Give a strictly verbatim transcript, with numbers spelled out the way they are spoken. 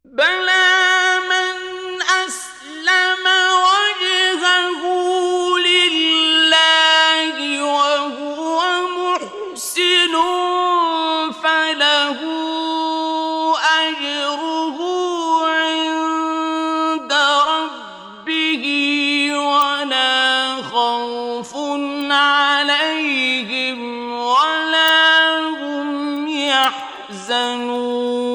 بلى من أسلم وجهه لله وهو محسن فله أجره عند ربه ولا خوف عليهم ولا هم يحزنون